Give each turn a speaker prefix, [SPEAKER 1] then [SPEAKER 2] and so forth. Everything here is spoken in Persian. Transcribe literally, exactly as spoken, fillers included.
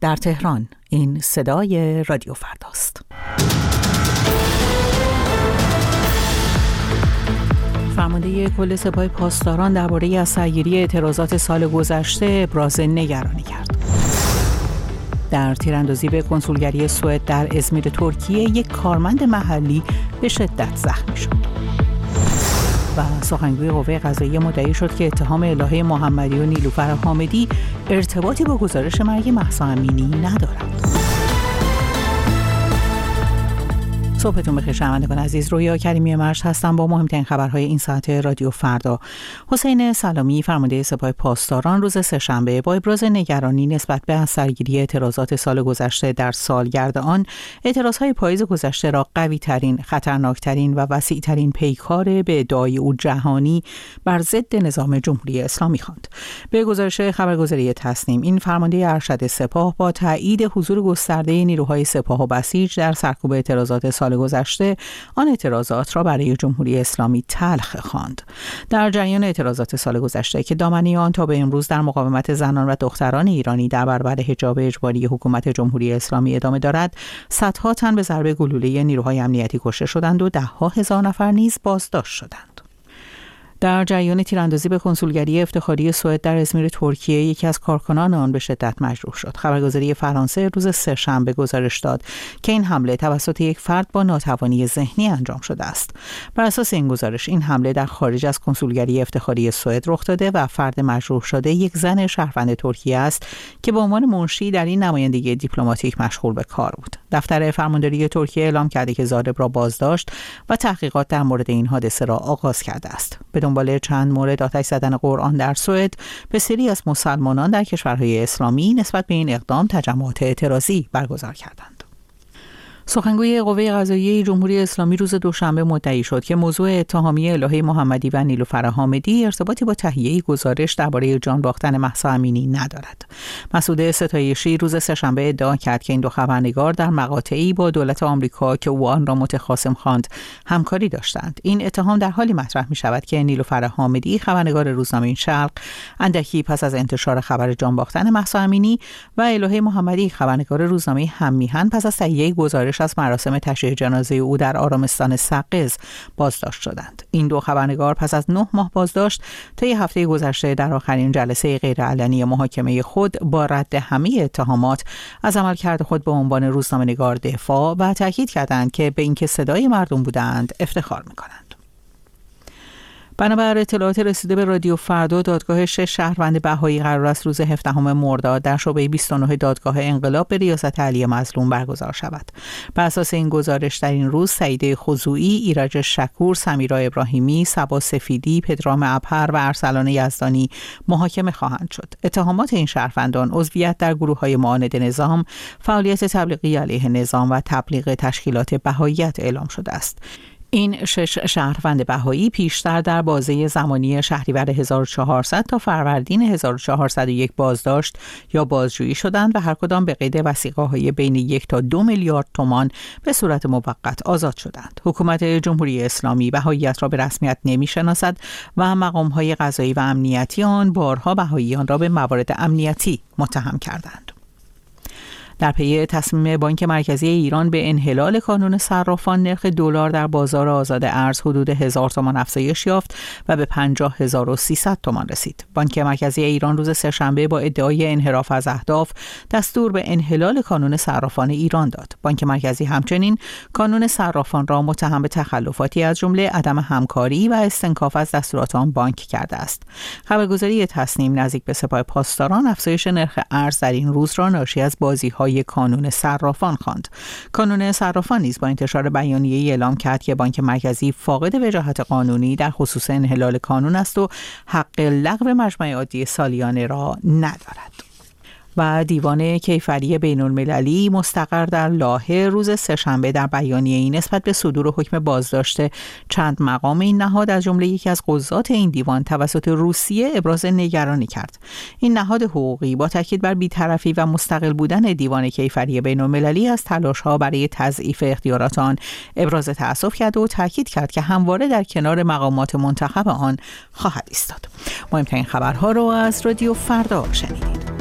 [SPEAKER 1] در تهران. این صدای رادیو فرداست. فرمانده کل سپاه پاسداران درباره از سرگیری اعتراضات سال گذشته ابراز نگرانی کرد. در تیراندازی به کنسولگری سوئد در ازمیر ترکیه یک کارمند محلی به شدت زخمی شد. و سخنگوی قوه قضاییه مدعی شد که اتهام الهه محمدی و نیلوفر حامدی ارتباطی با گزارش مرگ مهسا امینی ندارد. صبحتون بخیر شنوندگان عزیز، رویا کریمی مرج هستم با مهمترین خبرهای این ساعت رادیو فردا. حسین سلامی فرمانده سپاه پاسداران روز سه‌شنبه با ابراز نگرانی نسبت به از سرگیری اعتراضات سال گذشته در سالگرد آن، اعتراضهای پاییز گذشته را قوی ترین، خطرناکترین و وسیع ترین پیکار به ادعای او جهانی بر ضد نظام جمهوری اسلامی خواند. به گزارش خبرگزاری تصنیم، این فرمانده ارشد سپاه با تایید حضور گسترده نیروهای سپاه و بسیج در سرکوب اعتراضات سال گذشته آن اعتراضات را برای جمهوری اسلامی تلخ خواند. در جریان اعتراضات سال گذشته که دامنه آن تا به امروز در مقاومت زنان و دختران ایرانی در برابر حجاب اجباری حکومت جمهوری اسلامی ادامه دارد، صدها تن به ضرب گلوله نیروهای امنیتی کشته شدند و ده‌ها هزار نفر نیز بازداشت شدند. در جریان تیراندازی به کنسولگری افتخاری سوئد در ازمیر ترکیه یکی از کارکنان آن به شدت مجروح شد. خبرگزاری فرانسه روز سه‌شنبه گزارش داد که این حمله توسط یک فرد با ناتوانی ذهنی انجام شده است. بر اساس این گزارش، این حمله در خارج از کنسولگری افتخاری سوئد رخ داده و فرد مجروح شده یک زن شهروند ترکیه است که به عنوان منشی در این نمایندگی دیپلماتیک مشغول به کار بود. دفتر فرمانداری ترکیه اعلام کرده که ضارب را بازداشت و تحقیقات در مورد این حادثه را آغاز کرده است. به دنبال چند مورد آتش زدن قرآن در سوئد، بسیاری از مسلمانان در کشورهای اسلامی نسبت به این اقدام تجمعات اعتراضی برگزار کردند. سخنگوی قوه قضاییه جمهوری اسلامی روز دوشنبه مدعی شد که موضوع اتهامی الهه محمدی و نیلوفر حامدی ارتباطی با تهیه گزارش درباره جان باختن مهسا امینی ندارد. مسعود ستایشی روز سه‌شنبه ادعا کرد که این دو خبرنگار در مقاطعی با دولت آمریکا که او آن را متخاصم خواند همکاری داشتند. این اتهام در حالی مطرح می شود که نیلوفر حامدی خبرنگار روزنامه شرق اندکی پس از انتشار خبر جان باختن مهسا امینی و الهه محمدی خبرنگار روزنامه هم‌میهن پس از تهیه گزارش از مراسم تشییع جنازه او در آرامستان سقز بازداشت شدند. این دو خبرنگار پس از نه ماه بازداشت طی هفته گذشته در آخرین جلسه غیرعلنی محاکمه خود با رد همه اتهامات از عملکرد خود به عنوان روزنامه‌نگار دفاع و تاکید کردند که به اینکه صدای مردم بودند افتخار می‌کنند. بنابر اطلاعات رسیده به رادیو فردا، دادگاه شش شهروند بهایی قرار است روز هفدهم مرداد در شعبه بیست و نه دادگاه انقلاب به ریاست علی مظلوم برگزار شود. بر اساس این گزارش در این روز سعیده خضوعی، ایرج شکور، سمیرا ابراهیمی، صبا سفیدی، پدرام ابهر و ارسلان یزدانی محاکمه خواهند شد. اتهامات این شهروندان عضویت در گروه‌های معاند نظام، فعالیت تبلیغی علیه نظام و تبلیغ تشکیلات بهاییت اعلام شده است. این شش شهروند بهایی پیشتر در بازه زمانی شهریور هزار و چهارصد تا فروردین هزار و چهارصد و یک بازداشت یا بازجویی شدند و هر کدام به قید وثیقه‌های بین یک تا دو میلیارد تومان به صورت موقت آزاد شدند. حکومت جمهوری اسلامی بهاییت را به رسمیت نمی‌شناسد و مقام‌های قضایی و امنیتی آن بارها بهاییان را به موارد امنیتی متهم کردند. در پی تصمیم بانک مرکزی ایران به انحلال کانون صرافان، نرخ دلار در بازار آزاد ارز حدود هزار تومان افزایش یافت و به پنجاه هزار و سیصد تومان رسید. بانک مرکزی ایران روز سه‌شنبه با ادعای انحراف از اهداف دستور به انحلال کانون صرافان ایران داد. بانک مرکزی همچنین کانون صرافان را متهم به تخلفاتی از جمله عدم همکاری و استنکاف از دستورات آن بانک کرده است. خبرگزاری تصنیم نزدیک به سپاه پاسداران افزایش نرخ ارز در این روز را ناشی از بازی‌های کانون صرافان خواند. کانون صرافان نیز با انتشار بیانیه‌ای اعلام کرد که بانک مرکزی فاقد وجاهت قانونی در خصوص انحلال کانون است و حق لغو مجمع عادی سالیانه را ندارد. و دیوان کیفری بین المللی مستقر در لاهه روز سه‌شنبه در بیانیه‌ای نسبت به صدور حکم بازداشت چند مقام این نهاد از جمله یکی از قضات این دیوان توسط روسیه ابراز نگرانی کرد. این نهاد حقوقی با تاکید بر بی‌طرفی و مستقل بودن دیوان کیفری بین المللی از تلاش‌ها برای تضعیف اختیارات آن ابراز تأسف کرد و تاکید کرد که همواره در کنار مقامات منتخب آن خواهد ایستاد. مهمترین خبرها را از رادیو فردا شنیدید.